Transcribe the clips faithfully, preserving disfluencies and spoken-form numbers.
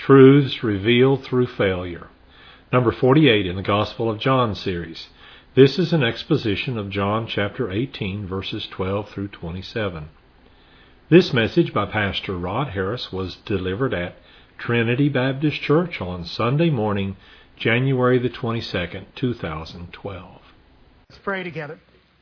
Truths Revealed Through Failure. Number forty-eight in the Gospel of John series. This is an exposition of John chapter eighteen, verses twelve through twenty-seven. This message by Pastor Rod Harris was delivered at Trinity Baptist Church on Sunday morning, January the twenty-second, two thousand twelve. Let's pray together.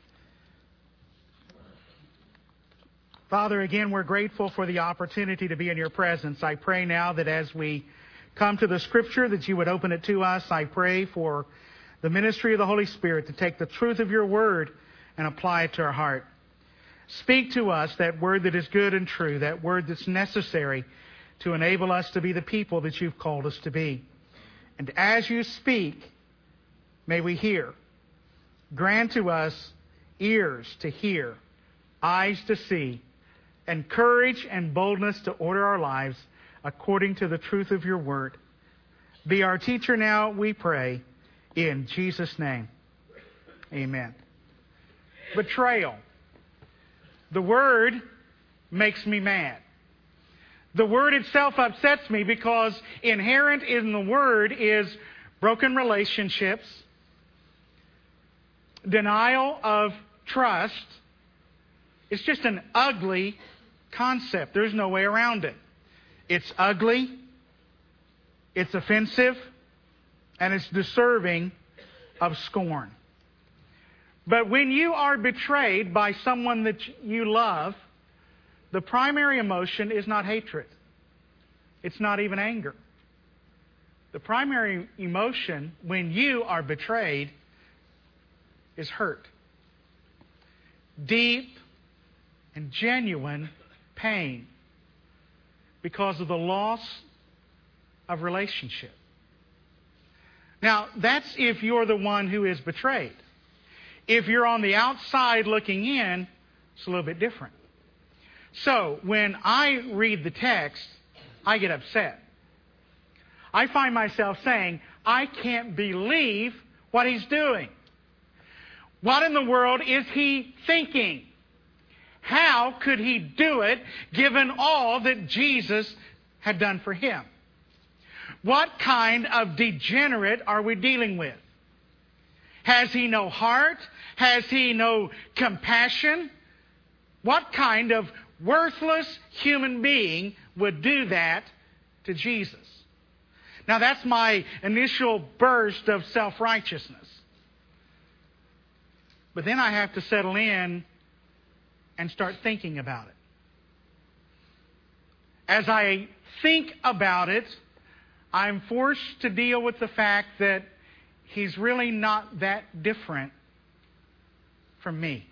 Father, again, we're grateful for the opportunity to be in your presence. I pray now that as we come to the Scripture, that you would open it to us. I pray for the ministry of the Holy Spirit to take the truth of your word and apply it to our heart. Speak to us that word that is good and true, that word that's necessary to enable us to be the people that you've called us to be. And as you speak, may we hear. Grant to us ears to hear, eyes to see, and courage and boldness to order our lives according to the truth of your word. Be our teacher now, we pray, in Jesus' name. Amen. Betrayal. The word makes me mad. The word itself upsets me because inherent in the word is broken relationships, denial of trust. It's just an ugly concept. There's no way around it. It's ugly, it's offensive, and it's deserving of scorn. But when you are betrayed by someone that you love, the primary emotion is not hatred. It's not even anger. The primary emotion when you are betrayed is hurt. Deep and genuine pain because of the loss of relationship. Now, that's if you're the one who is betrayed. If you're on the outside looking in, it's a little bit different. So, when I read the text, I get upset. I find myself saying, I can't believe what he's doing. What in the world is he thinking? How could he do it given all that Jesus had done for him? What kind of degenerate are we dealing with? Has he no heart? Has he no compassion? What kind of worthless human being would do that to Jesus? Now that's my initial burst of self-righteousness. But then I have to settle in and start thinking about it. As I think about it, I'm forced to deal with the fact that he's really not that different from me.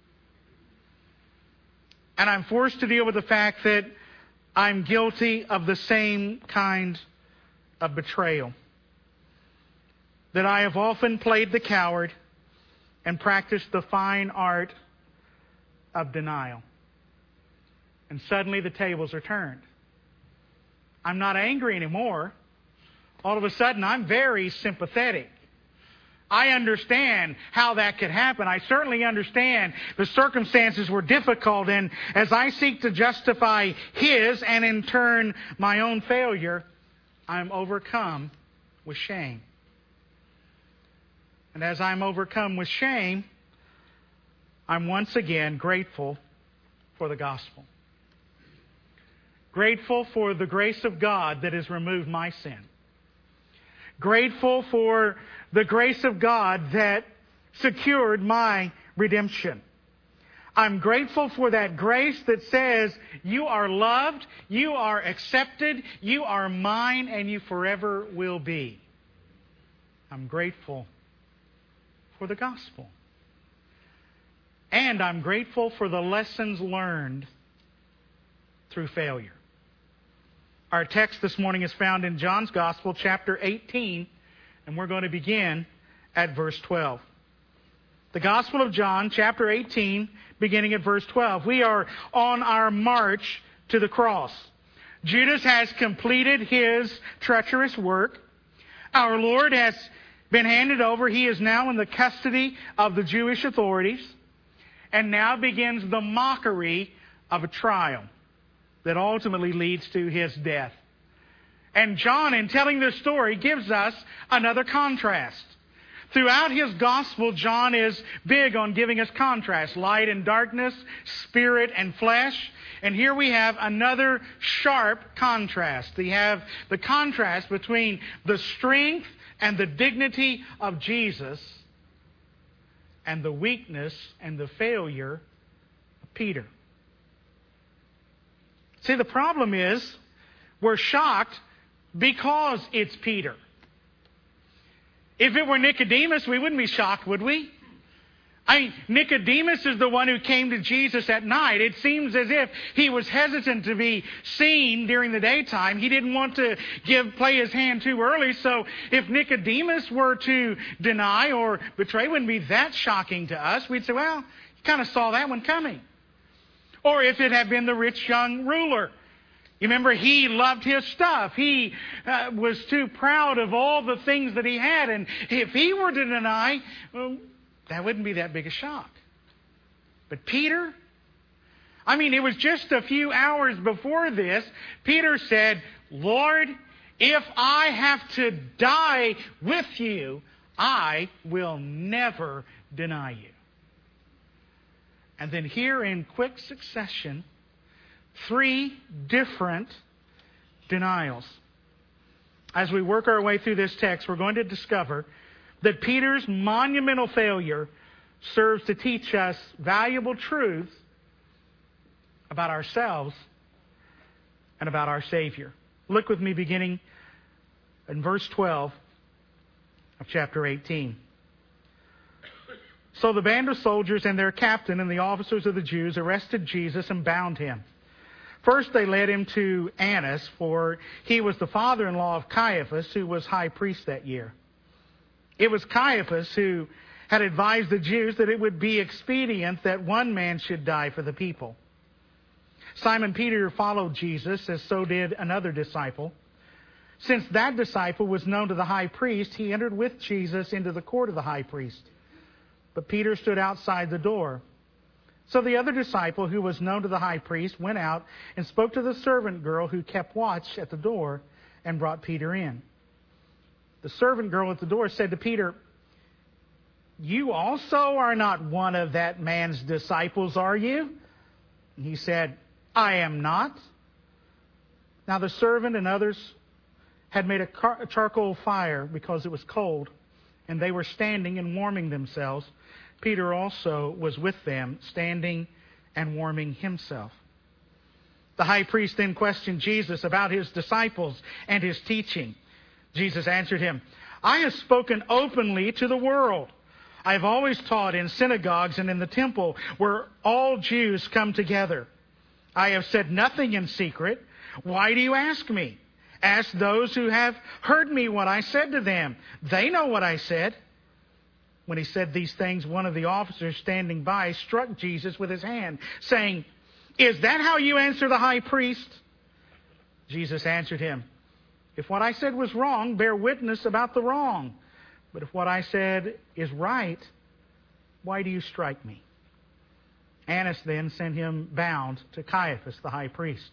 And I'm forced to deal with the fact that I'm guilty of the same kind of betrayal. That I have often played the coward and practiced the fine art of denial. And suddenly the tables are turned. I'm not angry anymore. All of a sudden I'm very sympathetic. I understand how that could happen. I certainly understand the circumstances were difficult, and as I seek to justify his and in turn my own failure, I'm overcome with shame. And as I'm overcome with shame, I'm once again grateful for the gospel. Grateful for the grace of God that has removed my sin. Grateful for the grace of God that secured my redemption. I'm grateful for that grace that says, you are loved, you are accepted, you are mine, and you forever will be. I'm grateful for the gospel. And I'm grateful for the lessons learned through failure. Our text this morning is found in John's Gospel, chapter eighteen, and we're going to begin at verse twelve. The Gospel of John, chapter eighteen, beginning at verse twelve. We are on our march to the cross. Judas has completed his treacherous work. Our Lord has been handed over. He is now in the custody of the Jewish authorities. And now begins the mockery of a trial that ultimately leads to his death. And John, in telling this story, gives us another contrast. Throughout his gospel, John is big on giving us contrast. Light and darkness, spirit and flesh. And here we have another sharp contrast. We have the contrast between the strength and the dignity of Jesus and the weakness and the failure of Peter. See, the problem is we're shocked because it's Peter. If it were Nicodemus, we wouldn't be shocked, would we? I mean, Nicodemus is the one who came to Jesus at night. It seems as if he was hesitant to be seen during the daytime. He didn't want to give play his hand too early. So if Nicodemus were to deny or betray, it wouldn't be that shocking to us. We'd say, well, you kind of saw that one coming. Or if it had been the rich young ruler. You remember, he loved his stuff. He uh, was too proud of all the things that he had. And if he were to deny, well, that wouldn't be that big a shock. But Peter, I mean, it was just a few hours before this, Peter said, Lord, if I have to die with you, I will never deny you. And then here in quick succession, three different denials. As we work our way through this text, we're going to discover that Peter's monumental failure serves to teach us valuable truths about ourselves and about our Savior. Look with me beginning in verse twelve of chapter eighteen. So the band of soldiers and their captain and the officers of the Jews arrested Jesus and bound him. First they led him to Annas, for he was the father-in-law of Caiaphas, who was high priest that year. It was Caiaphas who had advised the Jews that it would be expedient that one man should die for the people. Simon Peter followed Jesus, as so did another disciple. Since that disciple was known to the high priest, he entered with Jesus into the court of the high priest. But Peter stood outside the door. So the other disciple, who was known to the high priest, went out and spoke to the servant girl who kept watch at the door and brought Peter in. The servant girl at the door said to Peter, "You also are not one of that man's disciples, are you?" And he said, "I am not." Now the servant and others had made a, car- a charcoal fire because it was cold, and they were standing and warming themselves. Peter also was with them, standing and warming himself. The high priest then questioned Jesus about his disciples and his teaching. Jesus answered him, "I have spoken openly to the world. I have always taught in synagogues and in the temple where all Jews come together. I have said nothing in secret. Why do you ask me? Ask those who have heard me what I said to them. They know what I said." When he said these things, one of the officers standing by struck Jesus with his hand, saying, "Is that how you answer the high priest?" Jesus answered him, "If what I said was wrong, bear witness about the wrong. But if what I said is right, why do you strike me?" Annas then sent him bound to Caiaphas, the high priest.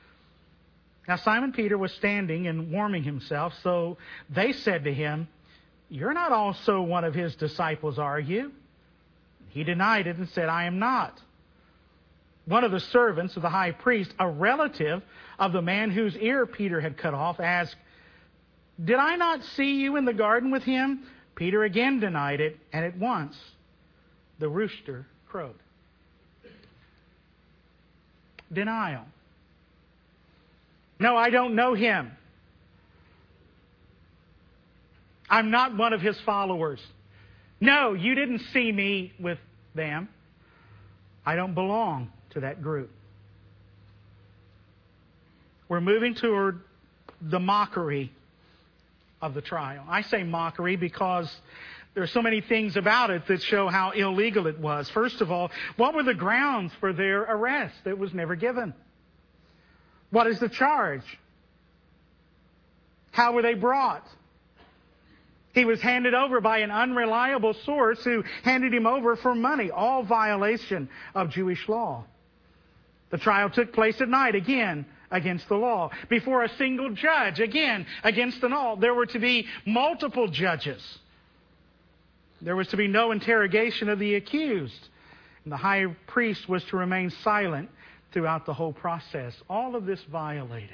Now Simon Peter was standing and warming himself, so they said to him, "You're not also one of his disciples, are you?" He denied it and said, "I am not." One of the servants of the high priest, a relative of the man whose ear Peter had cut off, asked, "Did I not see you in the garden with him?" Peter again denied it, and at once the rooster crowed. Denial. "No, I don't know him. I'm not one of his followers. No, you didn't see me with them. I don't belong to that group." We're moving toward the mockery of the trial. I say mockery because there are so many things about it that show how illegal it was. First of all, what were the grounds for their arrest? It was never given. What is the charge? How were they brought? He was handed over by an unreliable source who handed him over for money, all violation of Jewish law. The trial took place at night. Again, against the law. Before a single judge, again, against the law. There were to be multiple judges. There was to be no interrogation of the accused. And the high priest was to remain silent throughout the whole process. All of this violated.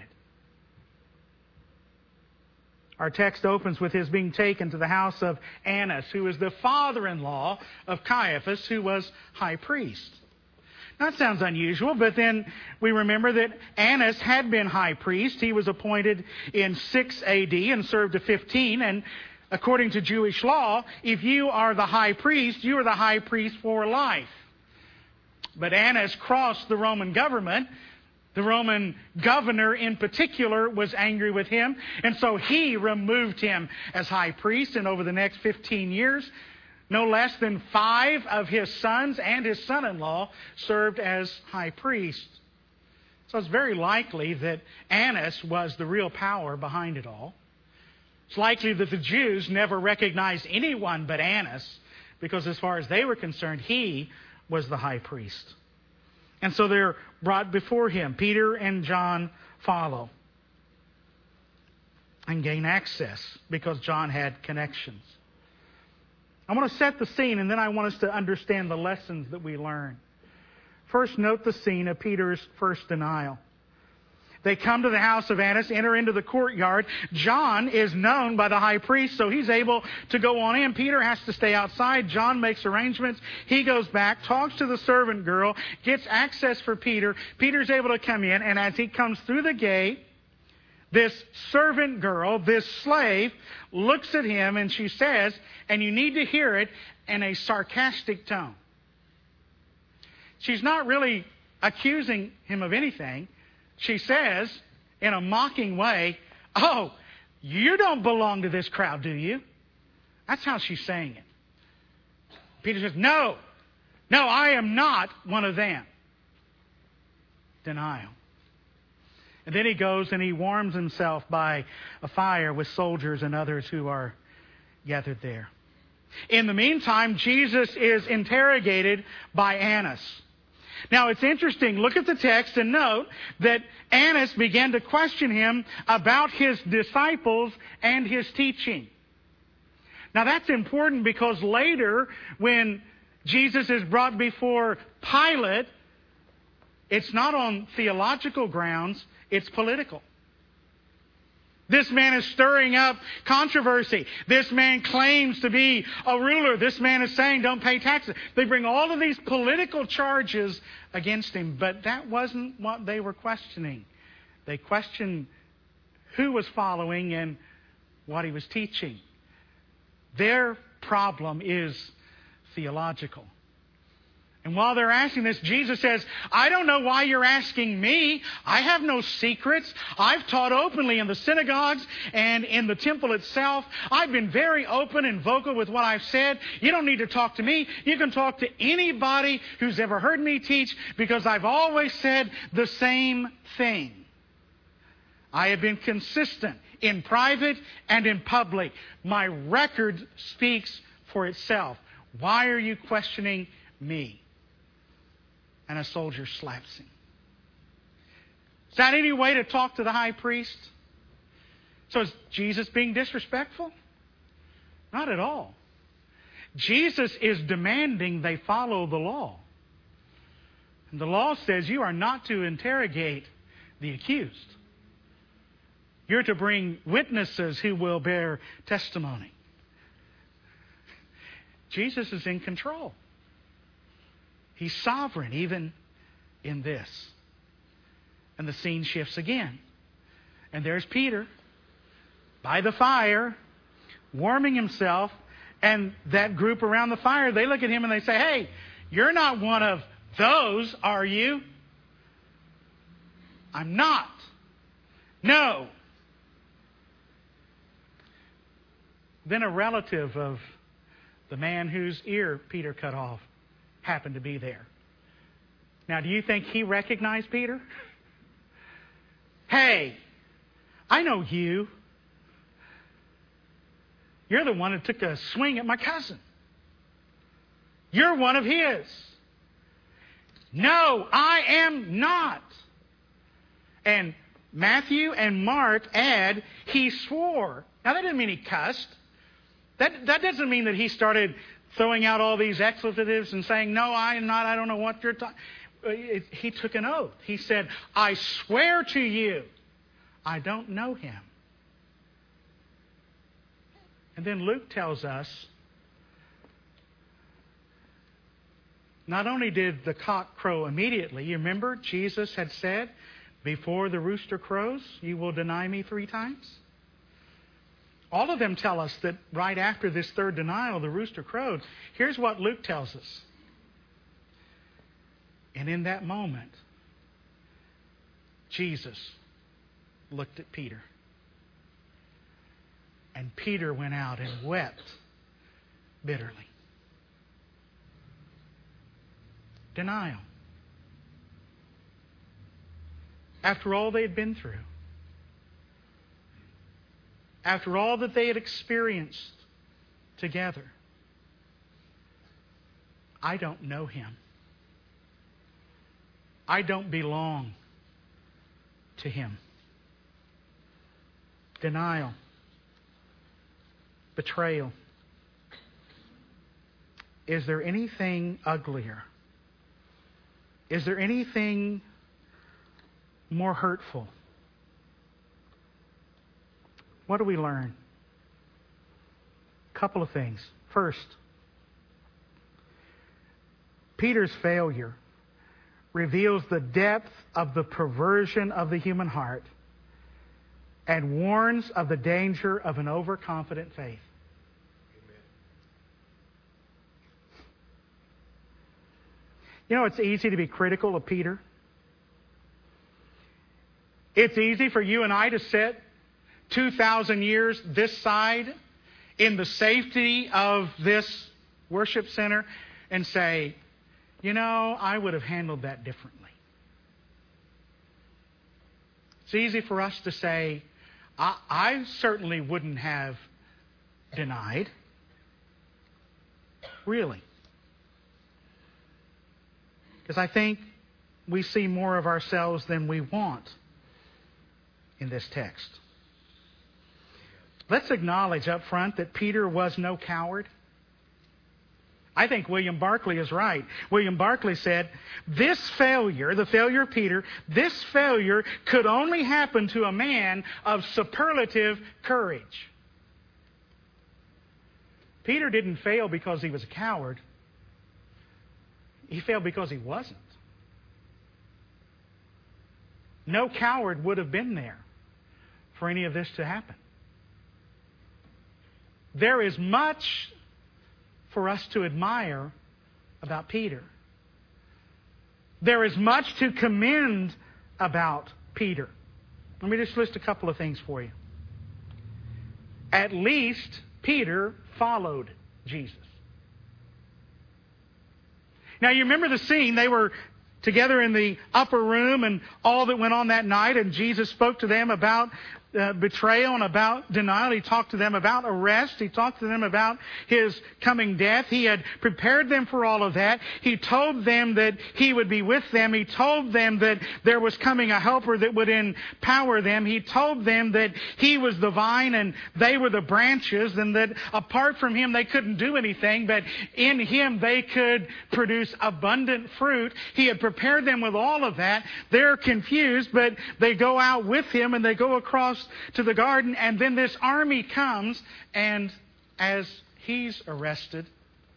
Our text opens with his being taken to the house of Annas, who is the father-in-law of Caiaphas, who was high priest. Now, that sounds unusual, but then we remember that Annas had been high priest. He was appointed in six A D and served to fifteen. And according to Jewish law, if you are the high priest, you are the high priest for life. But Annas crossed the Roman government. The Roman governor in particular was angry with him, and so he removed him as high priest. And over the next fifteen years, no less than five of his sons and his son-in-law served as high priest. So it's very likely that Annas was the real power behind it all. It's likely that the Jews never recognized anyone but Annas, because as far as they were concerned, he was the high priest. And so they're brought before him. Peter and John follow and gain access because John had connections. I want to set the scene, and then I want us to understand the lessons that we learn. First, note the scene of Peter's first denial. They come to the house of Annas, enter into the courtyard. John is known by the high priest, so he's able to go on in. Peter has to stay outside. John makes arrangements. He goes back, talks to the servant girl, gets access for Peter. Peter's able to come in, and as he comes through the gate, this servant girl, this slave, looks at him and she says, and you need to hear it in a sarcastic tone. She's not really accusing him of anything. She says, in a mocking way, "Oh, you don't belong to this crowd, do you?" That's how she's saying it. Peter says, "No, no, I am not one of them." Denial. And then he goes and he warms himself by a fire with soldiers and others who are gathered there. In the meantime, Jesus is interrogated by Annas. Now, it's interesting. Look at the text and note that Annas began to question him about his disciples and his teaching. Now, that's important because later, when Jesus is brought before Pilate, it's not on theological grounds, it's political. This man is stirring up controversy. This man claims to be a ruler. This man is saying don't pay taxes. They bring all of these political charges against him, but that wasn't what they were questioning. They questioned who was following and what he was teaching. Their problem is theological. And while they're asking this, Jesus says, "I don't know why you're asking me. I have no secrets. I've taught openly in the synagogues and in the temple itself. I've been very open and vocal with what I've said. You don't need to talk to me. You can talk to anybody who's ever heard me teach, because I've always said the same thing. I have been consistent in private and in public. My record speaks for itself. Why are you questioning me?" And a soldier slaps him. Is that any way to talk to the high priest? So is Jesus being disrespectful? Not at all. Jesus is demanding they follow the law. And the law says you are not to interrogate the accused. You're to bring witnesses who will bear testimony. Jesus is in control. He's sovereign even in this. And the scene shifts again. And there's Peter by the fire, warming himself. And that group around the fire, they look at him and they say, "Hey, you're not one of those, are you?" "I'm not." "No." Then a relative of the man whose ear Peter cut off happened to be there. Now, do you think he recognized Peter? "Hey, I know you. You're the one who took a swing at my cousin. You're one of his." "No, I am not." And Matthew and Mark add, he swore. Now, that doesn't mean he cussed. That, that doesn't mean that he started throwing out all these expletives and saying, no, I am not, I don't know what you're talking. He took an oath. He said, I swear to you, I don't know him. And then Luke tells us, not only did the cock crow immediately, you remember Jesus had said, before the rooster crows, you will deny me three times? All of them tell us that right after this third denial, the rooster crowed. Here's what Luke tells us. And in that moment, Jesus looked at Peter. And Peter went out and wept bitterly. Denial. After all they had been through. After all that they had experienced together. I don't know him. I don't belong to him. Denial. Betrayal. Is there anything uglier? Is there anything more hurtful? What do we learn? A couple of things. First, Peter's failure reveals the depth of the perversion of the human heart and warns of the danger of an overconfident faith. Amen. You know, it's easy to be critical of Peter. It's easy for you and I to sit two thousand years this side in the safety of this worship center and say, you know, I would have handled that differently. It's easy for us to say, I, I certainly wouldn't have denied. Really. Because I think we see more of ourselves than we want in this text. Let's acknowledge up front that Peter was no coward. I think William Barclay is right. William Barclay said, this failure, the failure of Peter, this failure could only happen to a man of superlative courage. Peter didn't fail because he was a coward. He failed because he wasn't. No coward would have been there for any of this to happen. There is much for us to admire about Peter. There is much to commend about Peter. Let me just list a couple of things for you. At least Peter followed Jesus. Now you remember the scene. They were together in the upper room and all that went on that night, and Jesus spoke to them about Uh, betrayal and about denial. He talked to them about arrest. He talked to them about his coming death. He had prepared them for all of that. He told them that he would be with them. He told them that there was coming a helper that would empower them. He told them that he was the vine and they were the branches, and that apart from him they couldn't do anything, but in him they could produce abundant fruit. He had prepared them with all of that. They're confused, but they go out with him and they go across to the garden, and then this army comes, and as he's arrested,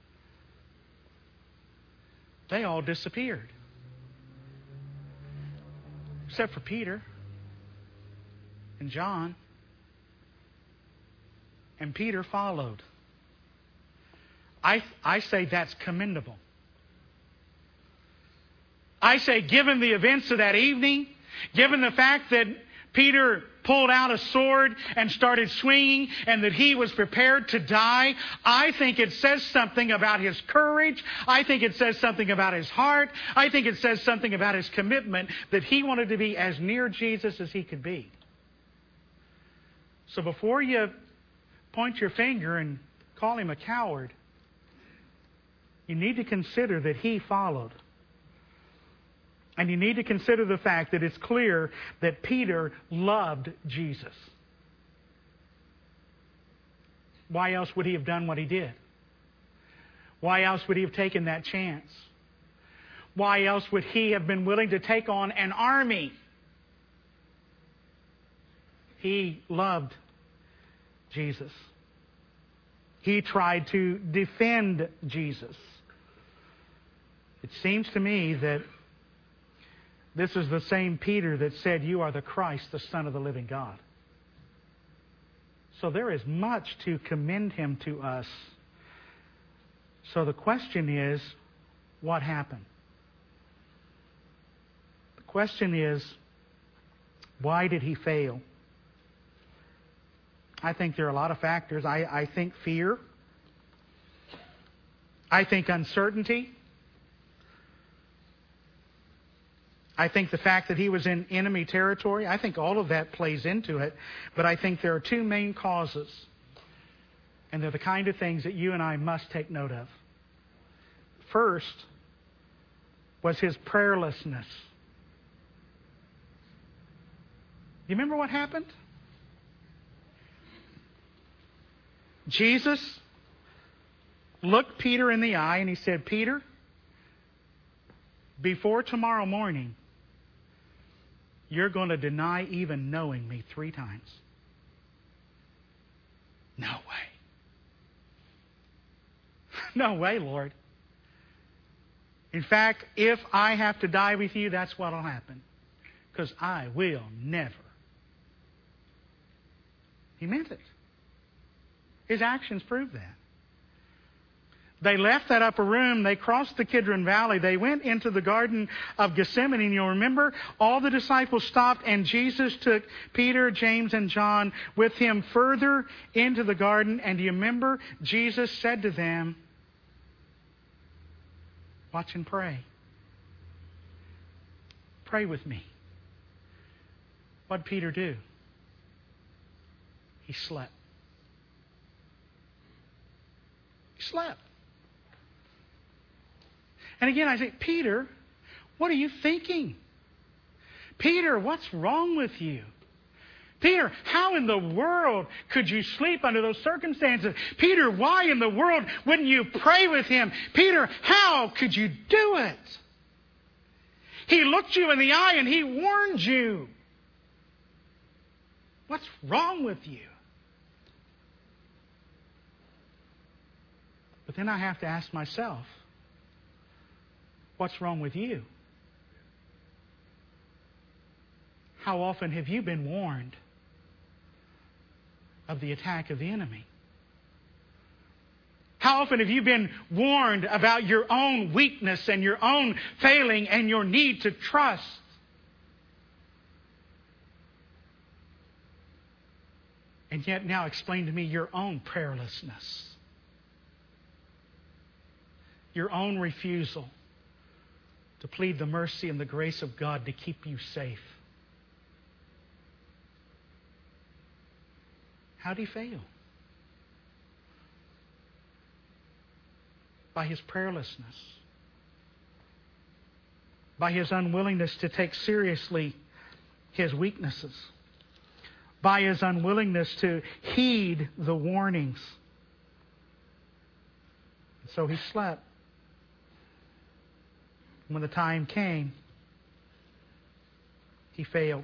they all disappeared. Except for Peter and John. And Peter followed. I, I say that's commendable. I say, given the events of that evening, given the fact that Peter pulled out a sword and started swinging, and that he was prepared to die, I think it says something about his courage. I think it says something about his heart. I think it says something about his commitment that he wanted to be as near Jesus as he could be. So before you point your finger and call him a coward, you need to consider that he followed. And you need to consider the fact that it's clear that Peter loved Jesus. Why else would he have done what he did? Why else would he have taken that chance? Why else would he have been willing to take on an army? He loved Jesus. He tried to defend Jesus. It seems to me that this is the same Peter that said, "You are the Christ, the Son of the living God." So there is much to commend him to us. So the question is, what happened? The question is, why did he fail? I think there are a lot of factors. I, I think fear. I think uncertainty. I think the fact that he was in enemy territory, I think all of that plays into it. But I think there are two main causes. And they're the kind of things that you and I must take note of. First was his prayerlessness. You remember what happened? Jesus looked Peter in the eye and he said, "Peter, before tomorrow morning, you're going to deny even knowing me three times." No way. No way, Lord. In fact, if I have to die with you, that's what will happen. Because I will never. He meant it. His actions prove that. They left that upper room. They crossed the Kidron Valley. They went into the Garden of Gethsemane. And you'll remember, all the disciples stopped, and Jesus took Peter, James, and John with him further into the garden. And do you remember, Jesus said to them, "Watch and pray. Pray with me." What did Peter do? He slept. He slept. And again, I say, Peter, what are you thinking? Peter, what's wrong with you? Peter, how in the world could you sleep under those circumstances? Peter, why in the world wouldn't you pray with him? Peter, how could you do it? He looked you in the eye and he warned you. What's wrong with you? But then I have to ask myself, what's wrong with you? How often have you been warned of the attack of the enemy? How often have you been warned about your own weakness and your own failing and your need to trust? And yet now explain to me your own prayerlessness. Your own refusal to plead the mercy and the grace of God to keep you safe. How did he fail? By his prayerlessness. By his unwillingness to take seriously his weaknesses. By his unwillingness to heed the warnings. And so he slept. When the time came, he failed.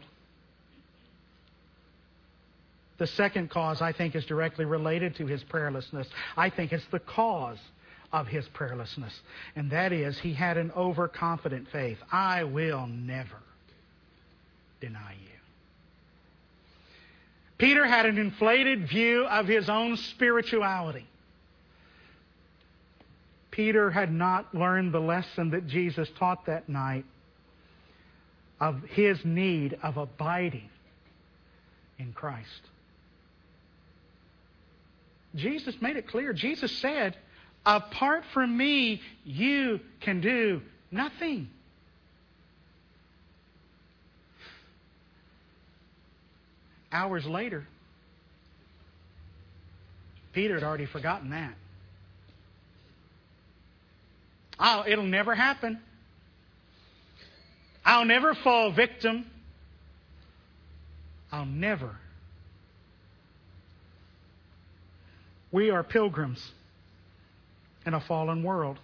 The second cause, I think, is directly related to his prayerlessness. I think it's the cause of his prayerlessness. And that is, he had an overconfident faith. I will never deny you. Peter had an inflated view of his own spirituality. Peter had not learned the lesson that Jesus taught that night of his need of abiding in Christ. Jesus made it clear. Jesus said, "Apart from me, you can do nothing." Hours later, Peter had already forgotten that. Oh, it'll never happen. I'll never fall victim. I'll never. We are pilgrims in a fallen world.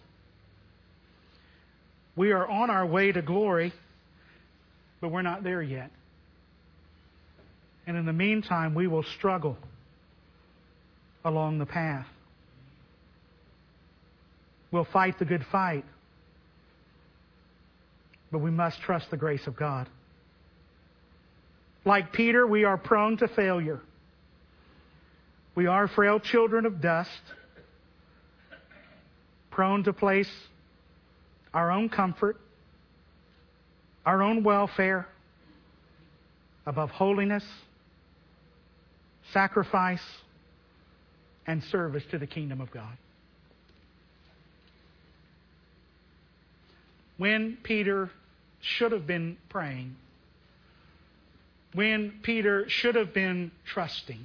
We are on our way to glory, but we're not there yet. And in the meantime, we will struggle along the path. We'll fight the good fight, but we must trust the grace of God. Like Peter, we are prone to failure. We are frail children of dust, prone to place our own comfort, our own welfare above holiness, sacrifice, and service to the kingdom of God. When Peter should have been praying, when Peter should have been trusting,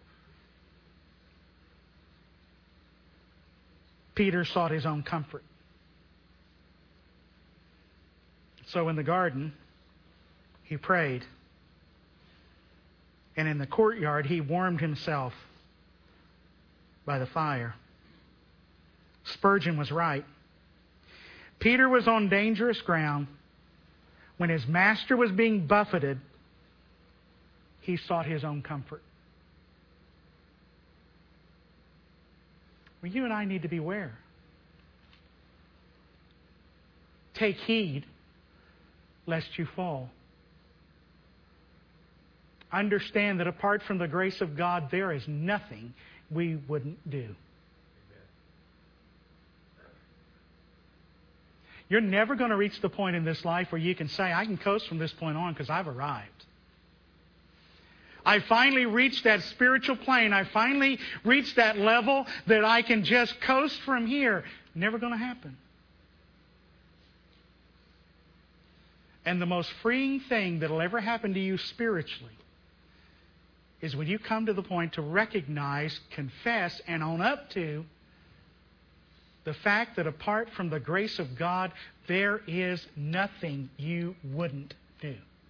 Peter sought his own comfort. So in the garden, he prayed. And in the courtyard, he warmed himself by the fire. Spurgeon was right. Peter was on dangerous ground. When his master was being buffeted, he sought his own comfort. Well, you and I need to beware. Take heed lest you fall. Understand that apart from the grace of God, there is nothing we wouldn't do. You're never going to reach the point in this life where you can say, I can coast from this point on because I've arrived. I finally reached that spiritual plane. I finally reached that level that I can just coast from here. Never going to happen. And the most freeing thing that will ever happen to you spiritually is when you come to the point to recognize, confess, and own up to the fact that apart from the grace of God, there is nothing you wouldn't do.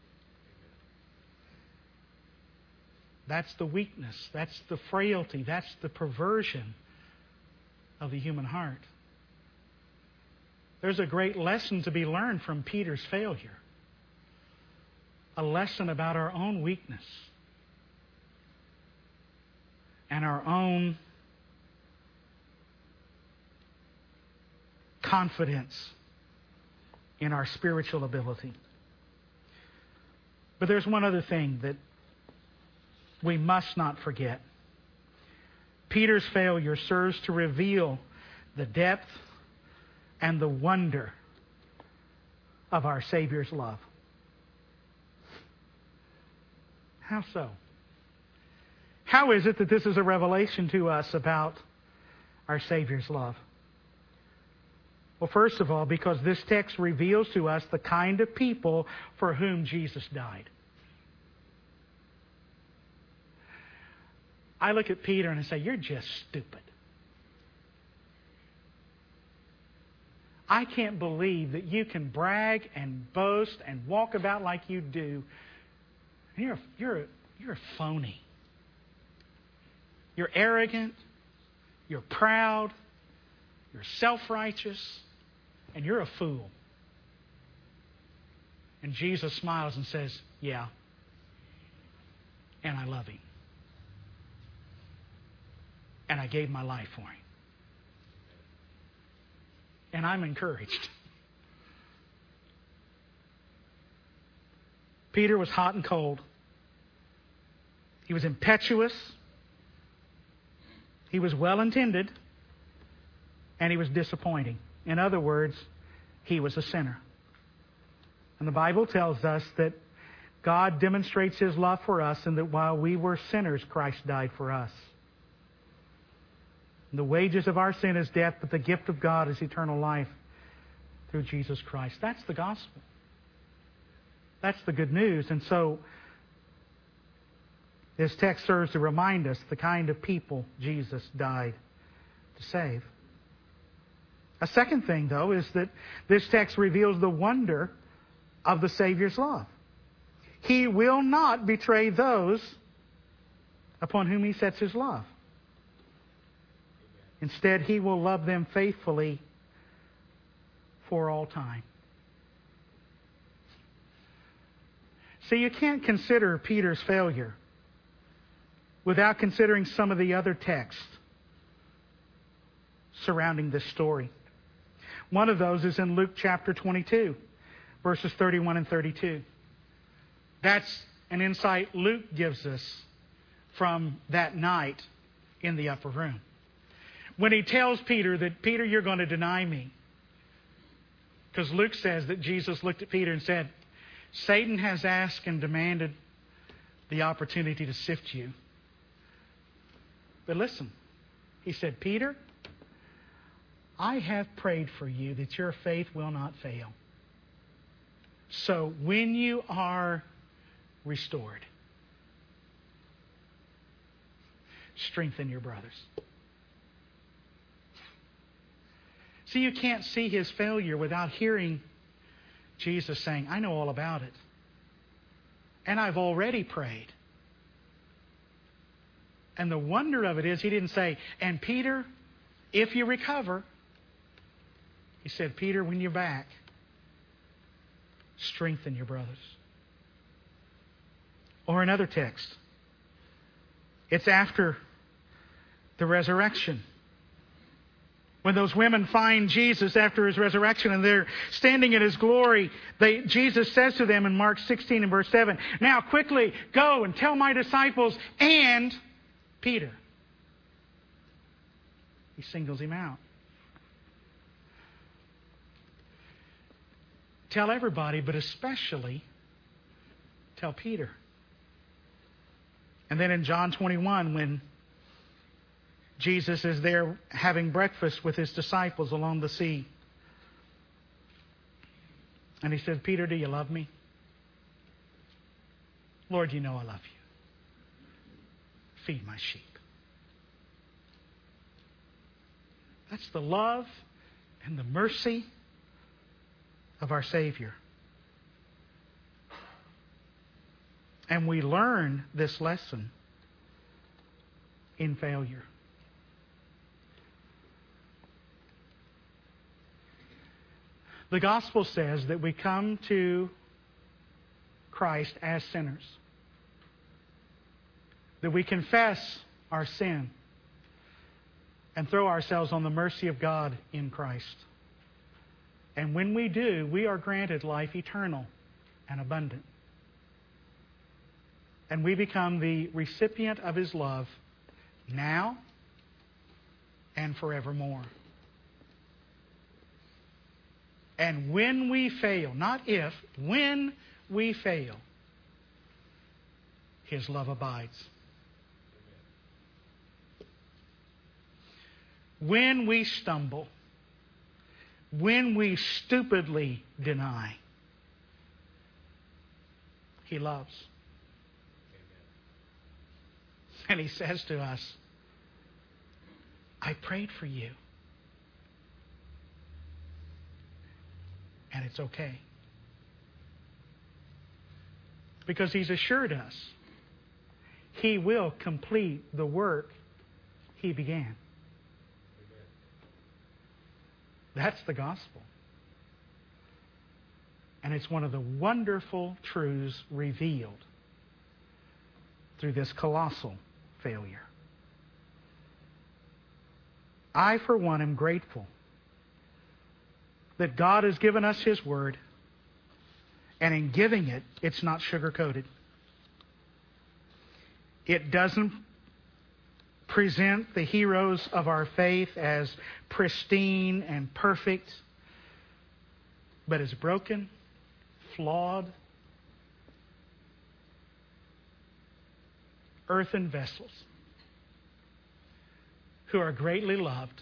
That's the weakness. That's the frailty. That's the perversion of the human heart. There's a great lesson to be learned from Peter's failure. A lesson about our own weakness and our own confidence in our spiritual ability. But there's one other thing that we must not forget. Peter's failure serves to reveal the depth and the wonder of our Savior's love. How so? How is it that this is a revelation to us about our Savior's love? Well, first of all, because this text reveals to us the kind of people for whom Jesus died. I look at Peter and I say, you're just stupid. I can't believe that you can brag and boast and walk about like you do. You're a, you're a, you're a phony. You're arrogant. You're proud. You're self-righteous. And you're a fool. And Jesus smiles and says, yeah. And I love him. And I gave my life for him. And I'm encouraged. Peter was hot and cold. He was impetuous. He was well-intended. And he was disappointing. In other words, he was a sinner. And the Bible tells us that God demonstrates His love for us and that while we were sinners, Christ died for us. The wages of our sin is death, but the gift of God is eternal life through Jesus Christ. That's the gospel. That's the good news. And so, this text serves to remind us the kind of people Jesus died to save. A second thing, though, is that this text reveals the wonder of the Savior's love. He will not betray those upon whom He sets His love. Instead, He will love them faithfully for all time. See, you can't consider Peter's failure without considering some of the other texts surrounding this story. One of those is in Luke chapter twenty-two, verses thirty-one and thirty-two. That's an insight Luke gives us from that night in the upper room. When he tells Peter that, Peter, you're going to deny me. Because Luke says that Jesus looked at Peter and said, Satan has asked and demanded the opportunity to sift you. But listen, he said, Peter, I have prayed for you that your faith will not fail. So when you are restored, strengthen your brothers. See, you can't see his failure without hearing Jesus saying, I know all about it. And I've already prayed. And the wonder of it is he didn't say, and Peter, if you recover. He said, Peter, when you're back, strengthen your brothers. Or another text. It's after the resurrection. When those women find Jesus after His resurrection and they're standing in His glory, they, Jesus says to them in Mark sixteen and verse seven, now quickly go and tell my disciples and Peter. He singles him out. Tell everybody, but especially tell Peter. And then in John twenty-one, when Jesus is there having breakfast with His disciples along the sea. And He said, Peter, do you love me? Lord, you know I love you. Feed my sheep. That's the love and the mercy of our Savior. And we learn this lesson in failure. The gospel says that we come to Christ as sinners. That we confess our sin and throw ourselves on the mercy of God in Christ. And when we do, we are granted life eternal and abundant. And we become the recipient of His love now and forevermore. And when we fail, not if, when we fail, His love abides. When we stumble, when we stupidly deny, He loves. And He says to us, I prayed for you. And it's okay. Because He's assured us He will complete the work He began. That's the gospel. And it's one of the wonderful truths revealed through this colossal failure. I, for one, am grateful that God has given us His Word, and in giving it, it's not sugar-coated. It doesn't present the heroes of our faith as pristine and perfect, but as broken, flawed, earthen vessels who are greatly loved,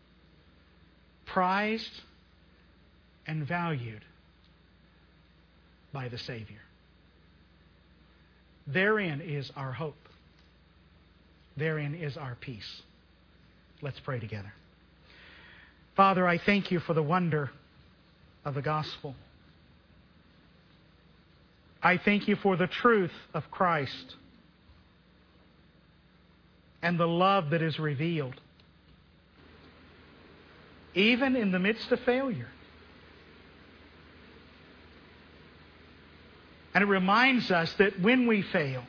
prized, and valued by the Savior. Therein is our hope. Therein is our peace. Let's pray together. Father, I thank You for the wonder of the gospel. I thank you for the truth of Christ and the love that is revealed, even in the midst of failure. And it reminds us that when we fail,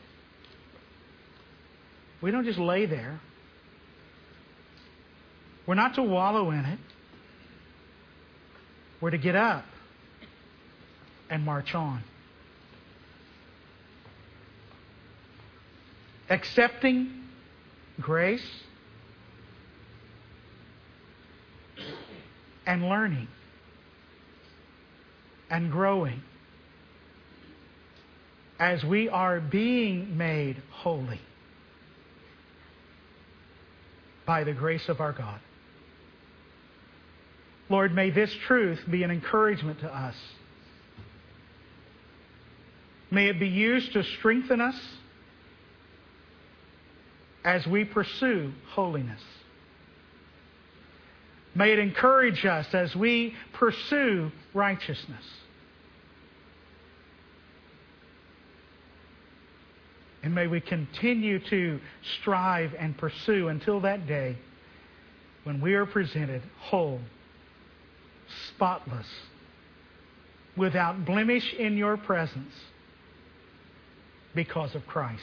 we don't just lay there. We're not to wallow in it. We're to get up and march on. Accepting grace and learning and growing as we are being made holy by the grace of our God. Lord, may this truth be an encouragement to us. May it be used to strengthen us as we pursue holiness. May it encourage us as we pursue righteousness. And may we continue to strive and pursue until that day when we are presented whole, spotless, without blemish in your presence because of Christ.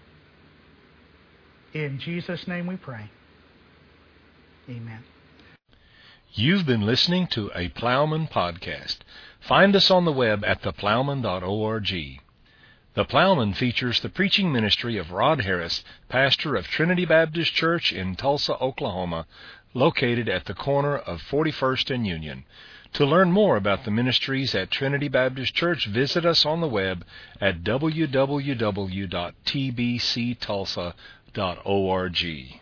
In Jesus' name we pray. Amen. You've been listening to a Plowman podcast. Find us on the web at the plowman dot org. The Plowman features the preaching ministry of Rod Harris, pastor of Trinity Baptist Church in Tulsa, Oklahoma, located at the corner of forty-first and Union. To learn more about the ministries at Trinity Baptist Church, visit us on the web at w w w dot t b c tulsa dot org.